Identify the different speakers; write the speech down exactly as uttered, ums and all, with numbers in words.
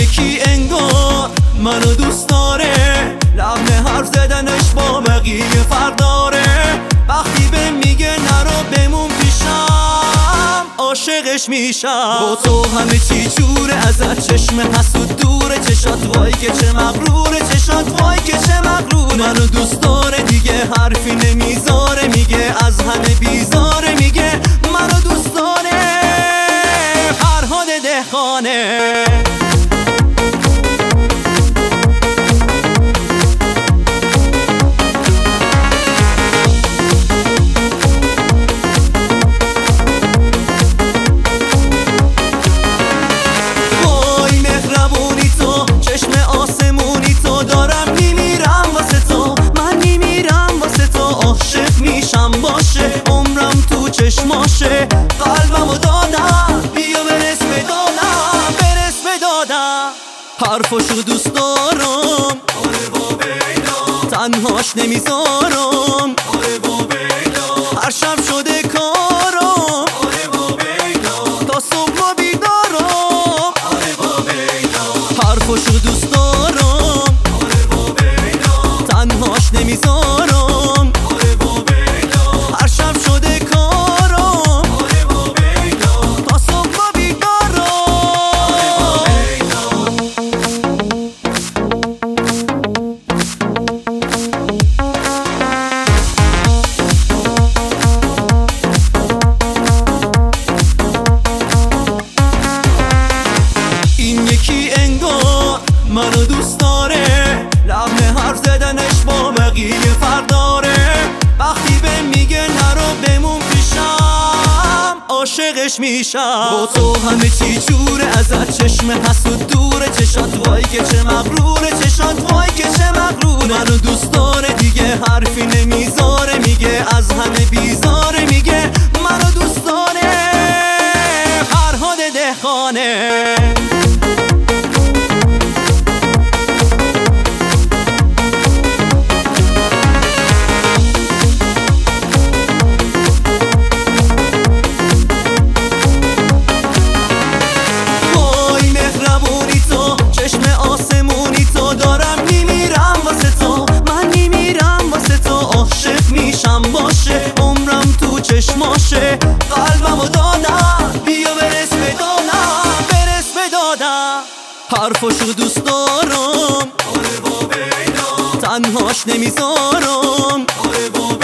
Speaker 1: یکی انگار منو دوست داره، لحن حرف زدنش با بقیه فرق داره. وقتی به میگه نرو بمون پیشم، عاشقش میشم. با تو همه چی جوره، ازت چشم حسود دوره. چشات وای که چه مغروره، چشات وای که چه مغروره. منو دوست داره دیگه حرفی نمیذاره، میگه از همه بیزاره، میگه منو دوست داره. فرهاد دهقانه. باشه عمرم تو چشماشه، قلبمو دادم بیا برس به دادم، برس به دادم. حرفاشو دوست دارم، آره با بیدم، تنهاش نمیذارم، آره با بیدم. هر شب شده کارم، آره با بیدم، تا صبح ما بیدارم، آره با بیدم. حرفاشو دوست دارم، آره با بیدم، تنهاش نمیذارم. یکی انگار منو دوست داره، لحن حرف زدنش با بقیه فرق داره. وقتی به میگه نرو بمون پیشم، عاشقش میشم. با تو همه چی جوره، ازت چشم حسود دوره. چشات وای که چه مغروره، چشات وای که چه مغروره. منو دوست داره دیگه حرفی نمیذاره، میگه از همه بیزاره، میگه منو دوست داره. فرهاد دهقانه. باشه عمرم تو چشماشه، قلبمو دادم بیا برس به دادم، برس به دادم. حرفاشو دوست دارم، آره با بیدم، تنهاش نمیذارم، آره با